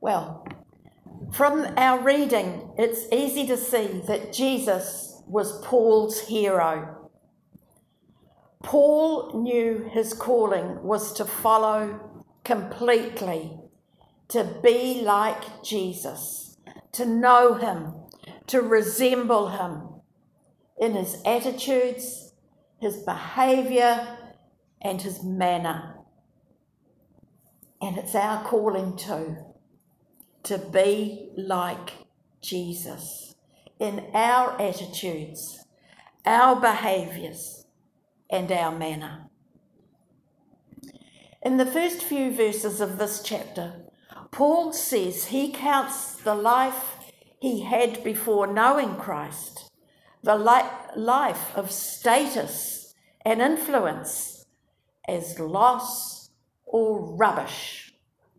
Well, from our reading, it's easy to see that Jesus was Paul's hero. Paul knew his calling was to follow completely, to be like Jesus, to know him, to resemble him in his attitudes, his behaviour, and his manner. And it's our calling too, to be like Jesus in our attitudes, our behaviours, and our manner. In the first few verses of this chapter, Paul says he counts the life he had before knowing Christ, the life of status and influence, as loss or rubbish.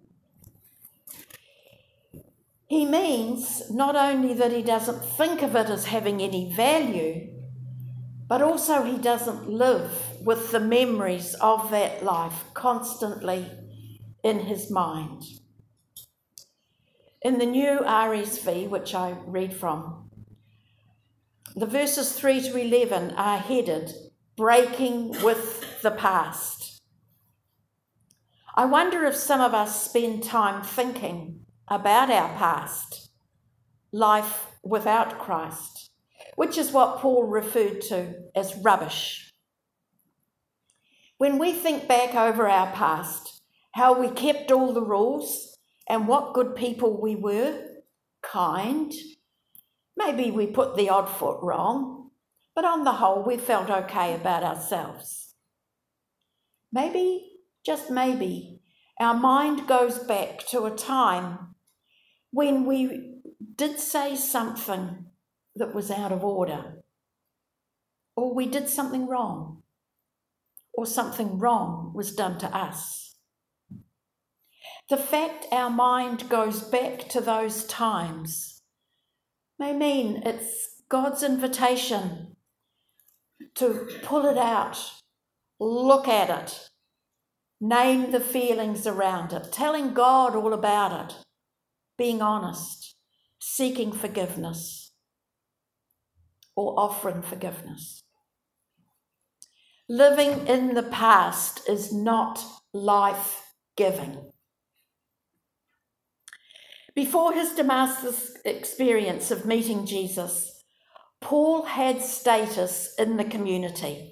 He means not only that he doesn't think of it as having any value, but also he doesn't live with the memories of that life constantly in his mind. In the new RSV, which I read from, the verses 3 to 11 are headed, Breaking with the Past. I wonder if some of us spend time thinking about our past, life without Christ, which is what Paul referred to as rubbish. When we think back over our past, how we kept all the rules and what good people we were, kind, maybe we put the odd foot wrong, but on the whole we felt okay about ourselves. Maybe, just maybe, our mind goes back to a time when we did say something that was out of order, or we did something wrong, or something wrong was done to us. The fact our mind goes back to those times may mean it's God's invitation to pull it out, look at it, name the feelings around it, telling God all about it, being honest, seeking forgiveness, or offering forgiveness. Living in the past is not life-giving. Before his Damascus experience of meeting Jesus, Paul had status in the community.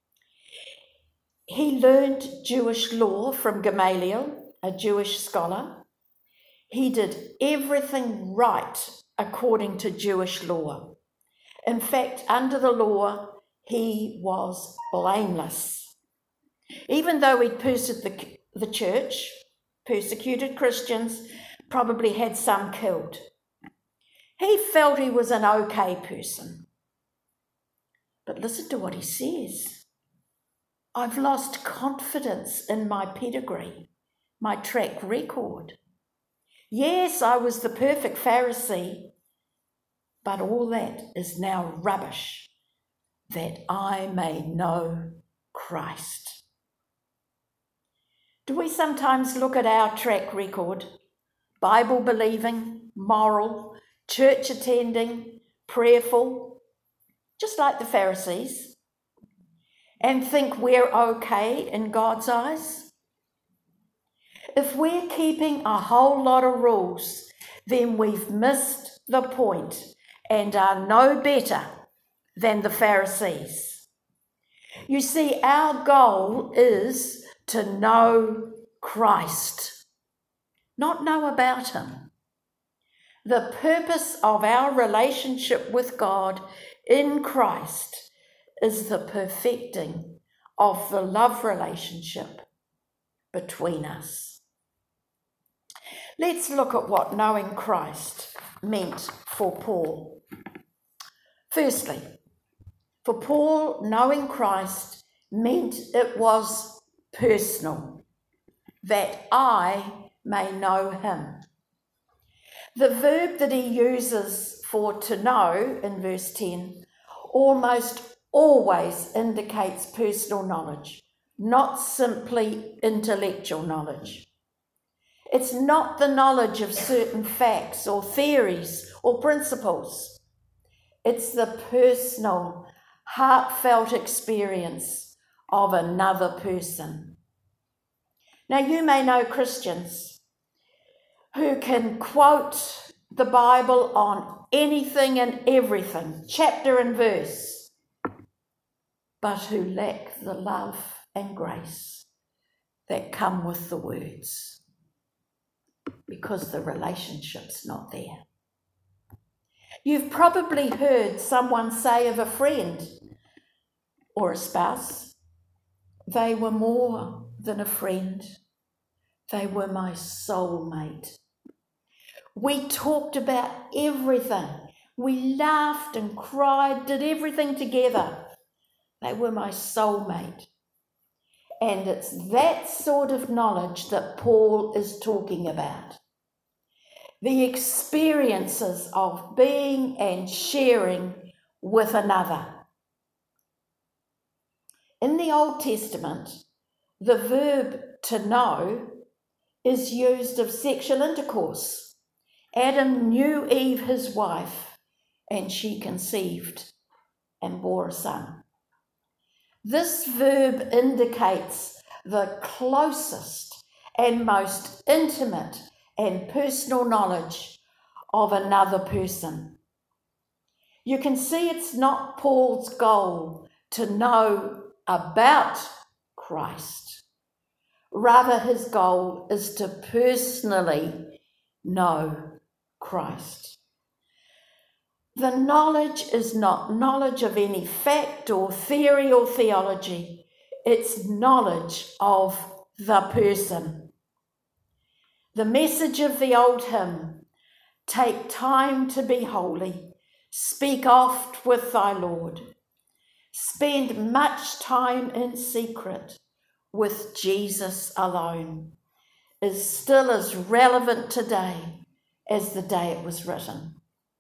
He learned Jewish law from Gamaliel, a Jewish scholar. He did everything right according to Jewish law. In fact, under the law, he was blameless. Even though he'd persecuted the church, persecuted Christians, probably had some killed, he felt he was an okay person. But listen to what he says. I've lost confidence in my pedigree, my track record. Yes, I was the perfect Pharisee, but all that is now rubbish, that I may know Christ. Do we sometimes look at our track record, Bible believing, moral, church attending, prayerful, just like the Pharisees, and think we're okay in God's eyes? If we're keeping a whole lot of rules, then we've missed the point and are no better than the Pharisees. You see, our goal is to know Christ, not know about him. The purpose of our relationship with God in Christ is the perfecting of the love relationship between us. Let's look at what knowing Christ meant for Paul. Firstly, for Paul, knowing Christ meant it was personal, that I may know him. The verb that he uses for to know in verse 10 almost always indicates personal knowledge, not simply intellectual knowledge. It's not the knowledge of certain facts or theories or principles. It's the personal, heartfelt experience of another person. Now, you may know Christians who can quote the Bible on anything and everything, chapter and verse, but who lack the love and grace that come with the words, because the relationship's not there. You've probably heard someone say of a friend or a spouse, they were more than a friend, they were my soulmate. We talked about everything. We laughed and cried, did everything together. They were my soulmate. And it's that sort of knowledge that Paul is talking about. The experiences of being and sharing with another. In the Old Testament, the verb to know is used of sexual intercourse. Adam knew Eve, his wife, and she conceived and bore a son. This verb indicates the closest and most intimate and personal knowledge of another person. You can see it's not Paul's goal to know about Christ. Rather, his goal is to personally know Christ. The knowledge is not knowledge of any fact or theory or theology. It's knowledge of the person. The message of the old hymn, take time to be holy, speak oft with thy Lord, spend much time in secret with Jesus alone, is still as relevant today as the day it was written.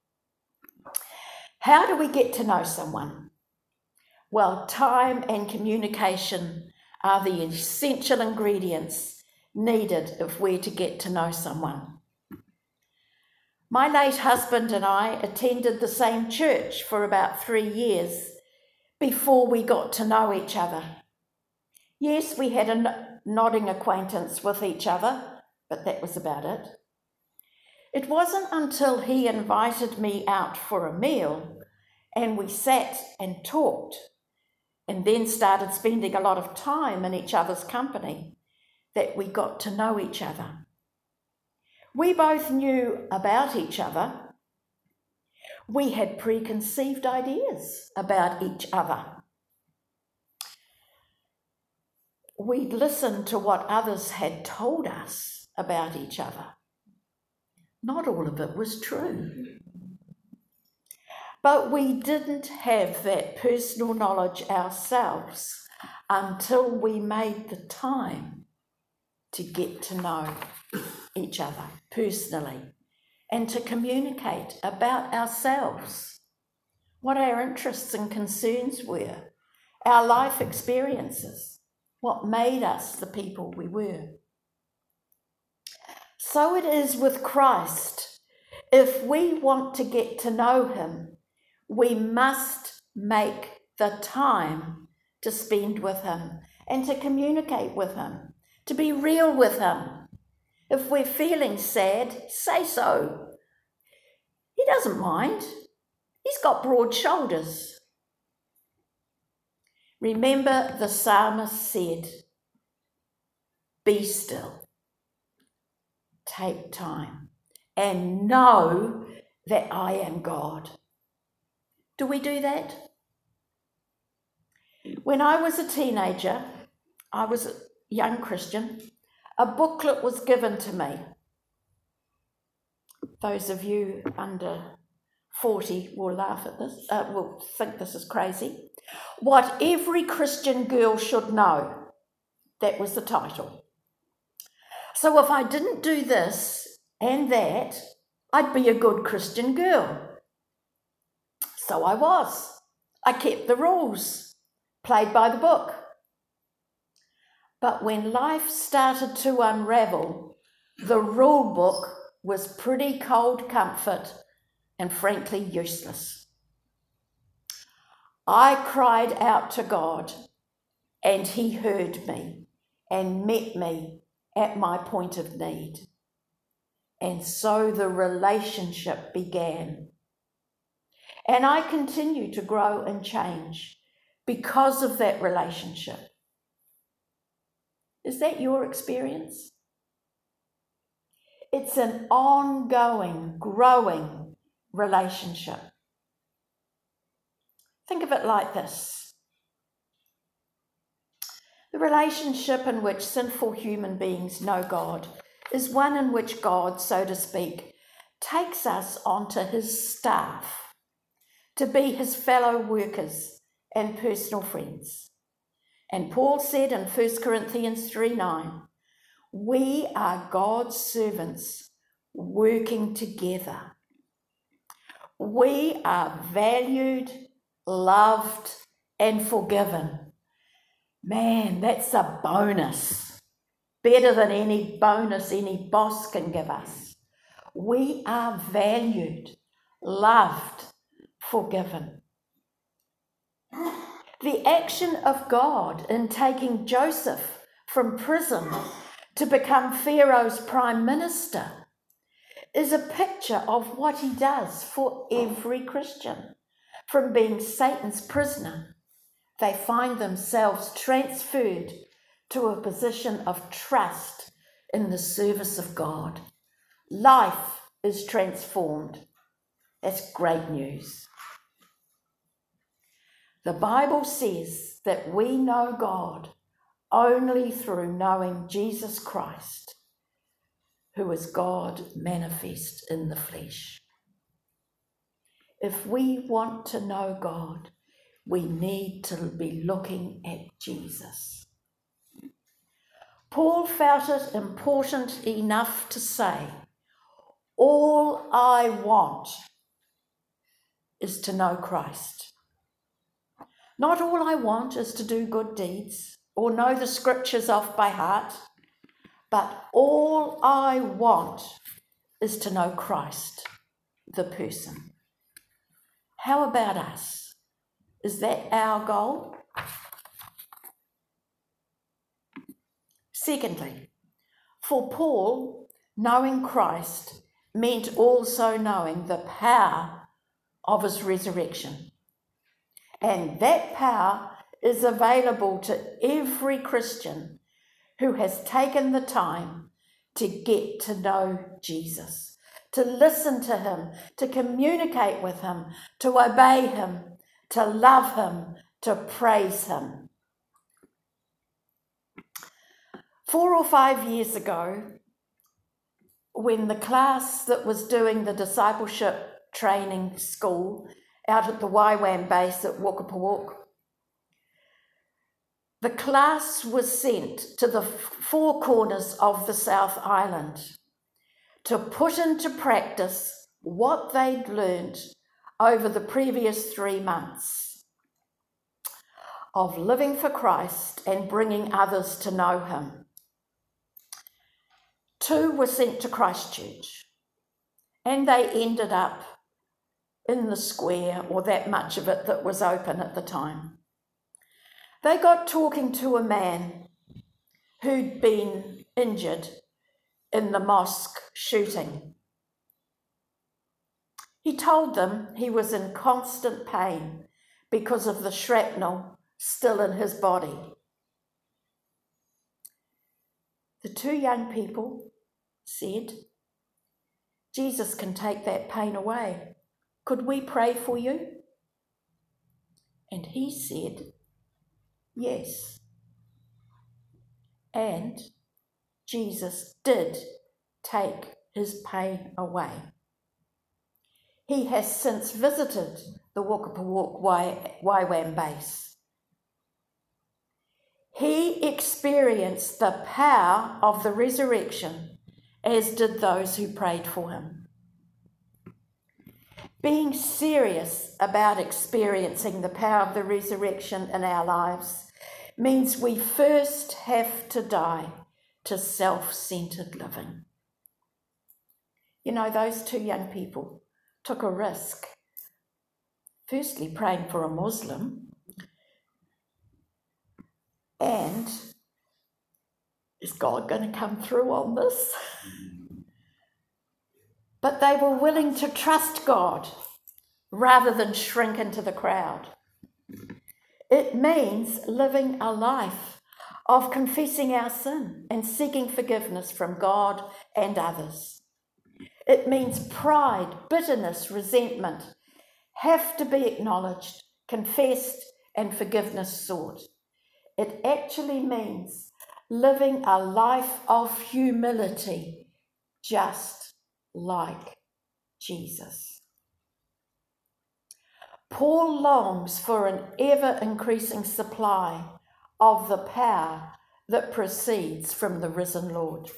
How do we get to know someone? Well, time and communication are the essential ingredients needed if we're to get to know someone. My late husband and I attended the same church for about 3 years before we got to know each other. Yes, we had a nodding acquaintance with each other, but that was about it. It wasn't until he invited me out for a meal and we sat and talked and then started spending a lot of time in each other's company that we got to know each other. We both knew about each other. We had preconceived ideas about each other. We'd listened to what others had told us about each other. Not all of it was true. But we didn't have that personal knowledge ourselves until we made the time to get to know each other personally and to communicate about ourselves, what our interests and concerns were, our life experiences, what made us the people we were. So it is with Christ. If we want to get to know him, we must make the time to spend with him and to communicate with him, to be real with him. If we're feeling sad, say so. He doesn't mind. He's got broad shoulders. Remember, the psalmist said, be still, take time, and know that I am God. Do we do that? When I was a teenager, I was a young Christian, a booklet was given to me. Those of you under 40 will laugh at this, will think this is crazy. What Every Christian Girl Should Know. That was the title. So if I didn't do this and that, I'd be a good Christian girl. So I was. I kept the rules, played by the book. But when life started to unravel, The rule book was pretty cold comfort and frankly useless. I cried out to God, and he heard me and met me at my point of need. And so the relationship began. And I continue to grow and change because of that relationship. Is that your experience? It's an ongoing, growing relationship. Think of it like this. The relationship in which sinful human beings know God is one in which God, so to speak, takes us onto his staff to be his fellow workers and personal friends. And Paul said in 1 Corinthians 3:9, we are God's servants working together. We are valued, loved, and forgiven. Man, that's a bonus. Better than any bonus any boss can give us. We are valued, loved, forgiven. The action of God in taking Joseph from prison to become Pharaoh's prime minister is a picture of what he does for every Christian. From being Satan's prisoner, they find themselves transferred to a position of trust in the service of God. Life is transformed. That's great news. The Bible says that we know God only through knowing Jesus Christ, who is God manifest in the flesh. If we want to know God, we need to be looking at Jesus. Paul felt it important enough to say, all I want is to know Christ. Not all I want is to do good deeds or know the scriptures off by heart, but all I want is to know Christ, the person. How about us? Is that our goal? Secondly, for Paul, knowing Christ meant also knowing the power of his resurrection. And that power is available to every Christian who has taken the time to get to know Jesus, to listen to him, to communicate with him, to obey him, to love him, to praise him. 4 or 5 years ago, when the class that was doing the discipleship training school out at the YWAM base at Wokapawok, the class was sent to the 4 corners of the South Island to put into practice what they'd learned over the previous 3 months of living for Christ and bringing others to know him. 2 were sent to Christchurch, and they ended up in the square, or that much of it that was open at the time. They got talking to a man who'd been injured in the mosque shooting. He told them he was in constant pain because of the shrapnel still in his body. The 2 young people said, Jesus can take that pain away. Could we pray for you? And he said, yes. And Jesus did take his pain away. He has since visited the Wokapawok YWAM base. He experienced the power of the resurrection, as did those who prayed for him. Being serious about experiencing the power of the resurrection in our lives means we first have to die to self-centered living. You know, those two young people took a risk. Firstly, praying for a Muslim, and is God going to come through on this? But they were willing to trust God rather than shrink into the crowd. It means living a life of confessing our sin and seeking forgiveness from God and others. It means pride, bitterness, resentment have to be acknowledged, confessed, and forgiveness sought. It actually means living a life of humility, just like Jesus. Paul longs for an ever-increasing supply of the power that proceeds from the risen Lord.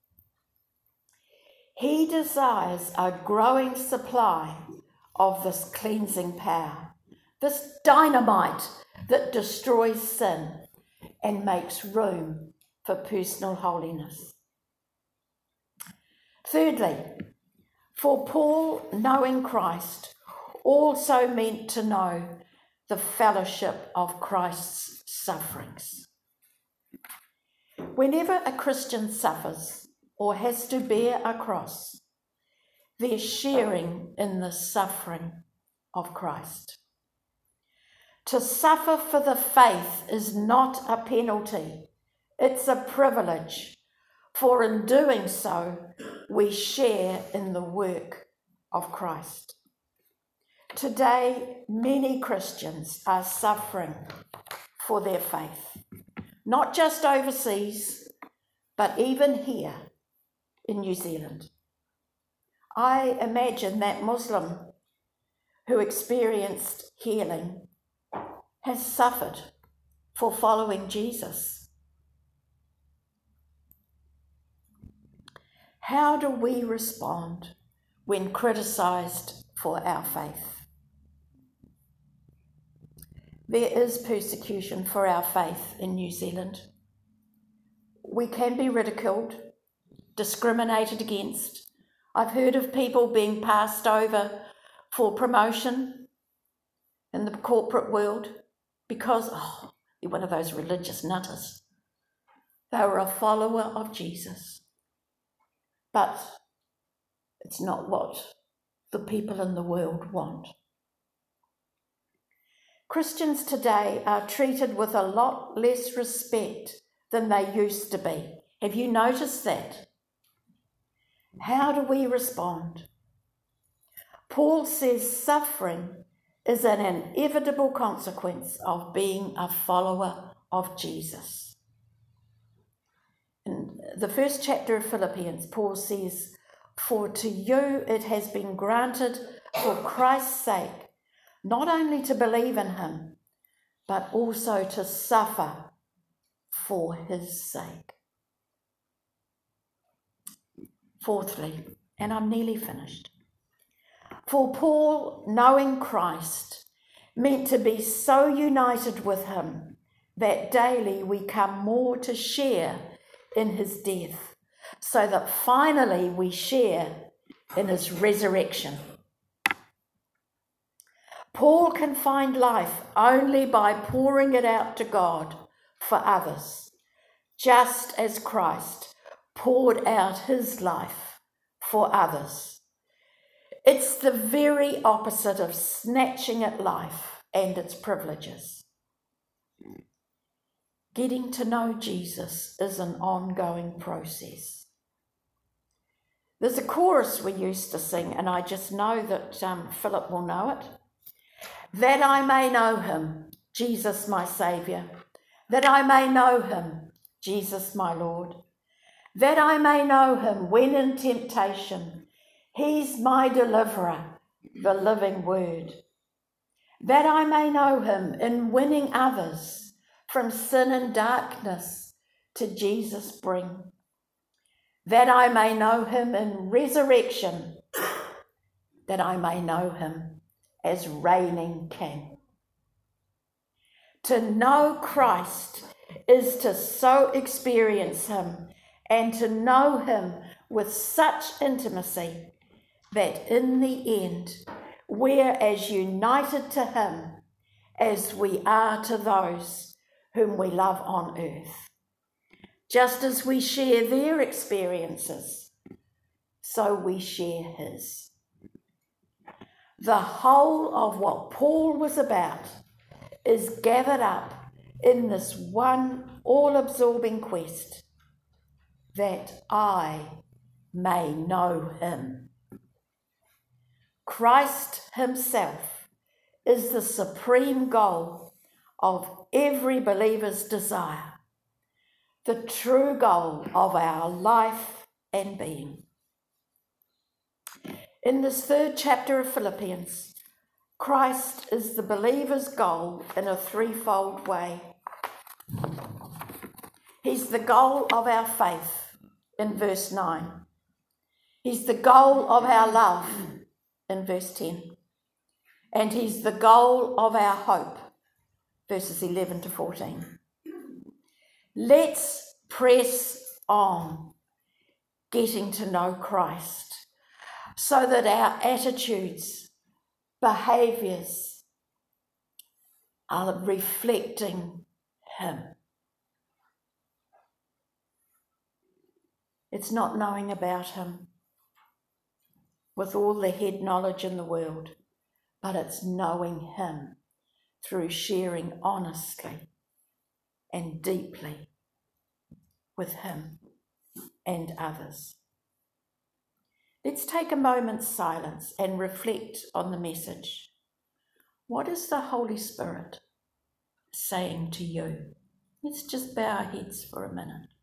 He desires a growing supply of this cleansing power, this dynamite that destroys sin and makes room for personal holiness. Thirdly, for Paul, knowing Christ also meant to know the fellowship of Christ's sufferings. Whenever a Christian suffers or has to bear a cross, they're sharing in the suffering of Christ. To suffer for the faith is not a penalty, it's a privilege, for in doing so, we share in the work of Christ. Today, many Christians are suffering for their faith, not just overseas, but even here in New Zealand. I imagine that Muslim who experienced healing has suffered for following Jesus. How do we respond when criticised for our faith? There is persecution for our faith in New Zealand. We can be ridiculed, discriminated against. I've heard of people being passed over for promotion in the corporate world because, you're one of those religious nutters. They were a follower of Jesus. But it's not what the people in the world want. Christians today are treated with a lot less respect than they used to be. Have you noticed that? How do we respond? Paul says suffering is an inevitable consequence of being a follower of Jesus. In the first chapter of Philippians, Paul says, "For to you it has been granted for Christ's sake, not only to believe in him, but also to suffer for his sake." Fourthly, and I'm nearly finished, for Paul, knowing Christ meant to be so united with him that daily we come more to share in his death, so that finally we share in his resurrection. Paul can find life only by pouring it out to God for others, just as Christ poured out his life for others. It's the very opposite of snatching at life and its privileges. Getting to know Jesus is an ongoing process. There's a chorus we used to sing, and I just know that Philip will know it. That I may know him, Jesus my Saviour. That I may know him, Jesus my Lord. That I may know him when in temptation. He's my deliverer, the living word. That I may know him in winning others from sin and darkness to Jesus bring. That I may know him in resurrection. That I may know him as reigning King. To know Christ is to so experience him and to know him with such intimacy that in the end we're as united to him as we are to those whom we love on earth. Just as we share their experiences, so we share his. The whole of what Paul was about is gathered up in this one all-absorbing quest, that I may know him. Christ himself is the supreme goal of every believer's desire, the true goal of our life and being. In this third chapter of Philippians, Christ is the believer's goal in a threefold way. He's the goal of our faith in verse 9. He's the goal of our love in verse 10. And he's the goal of our hope, verses 11 to 14. Let's press on getting to know Christ so that our attitudes, behaviours are reflecting him. It's not knowing about him with all the head knowledge in the world, but it's knowing him through sharing honestly and deeply with him and others. Let's take a moment's silence and reflect on the message. What is the Holy Spirit saying to you? Let's just bow our heads for a minute.